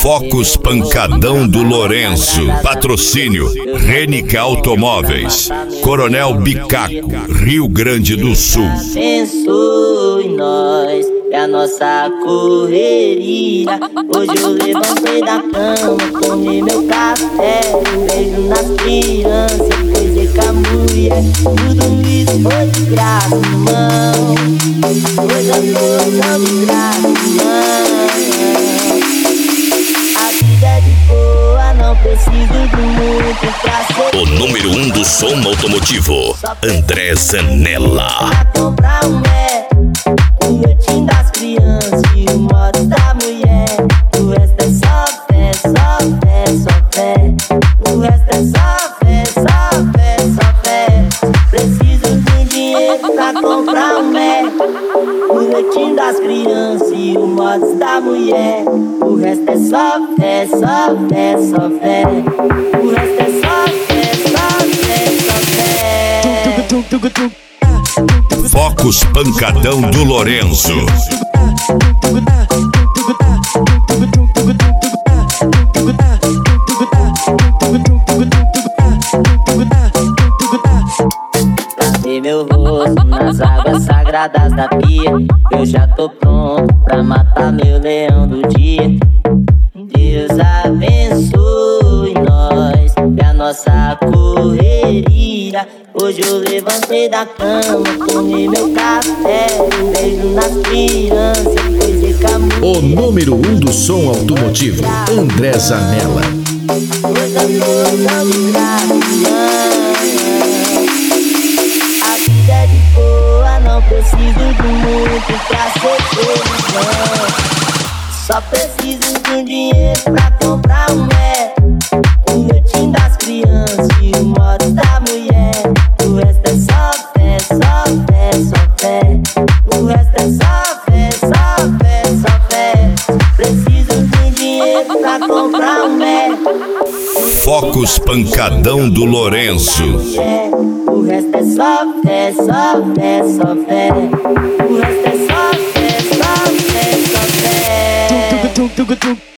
Focus Pancadão do Lourenço. Patrocínio Renicar Automóveis. Coronel Bicaco, Rio Grande do Sul. Pensou em nós, é a nossa correria. Hoje eu levantei da cama, tomei meu café, um beijo nas crianças, coisei com a mulher. Tudo isso foi de graça, irmão. Coisa boa, não de graça, irmão. A vida é de boa, não preciso de muito pra ser. O número 1 do som automotivo, André Zanella. Pra comprar um o jeitinho das crianças e o modo da mulher. O resto é só fé, só fé, só fé. O resto é só fé, só fé, só fé. Preciso de dinheiro pra comprar um o jeitinho das crianças e o modo da mulher. O resto é só fé, só fé, só fé. O resto é só fé, só fé, só fé. Focus Pancadão do Lourenço. Lavei meu rosto nas águas sagradas da pia. Eu já tô pronto pra matar meu leão do dia. Deus abençoe nós e a nossa correria. Hoje eu levantei da cama, tomei meu café, um beijo nas crianças, coisei com a mulher. O número 1 do som automotivo, André Zanella. Coisa boa, não de graça, não. A vida é de boa, não preciso de muito pra ser feliz, não. Só preciso de um dinheiro pra comprar um jeitinho das crianças e o modo da mulher. O resto é só fé, só fé, só fé. O resto é só fé, só fé, só fé. Preciso de um dinheiro pra comprar Focus Pancadão do Lourenço. O resto é só fé, só fé, só fé. O resto é só fé, só fé, só fé.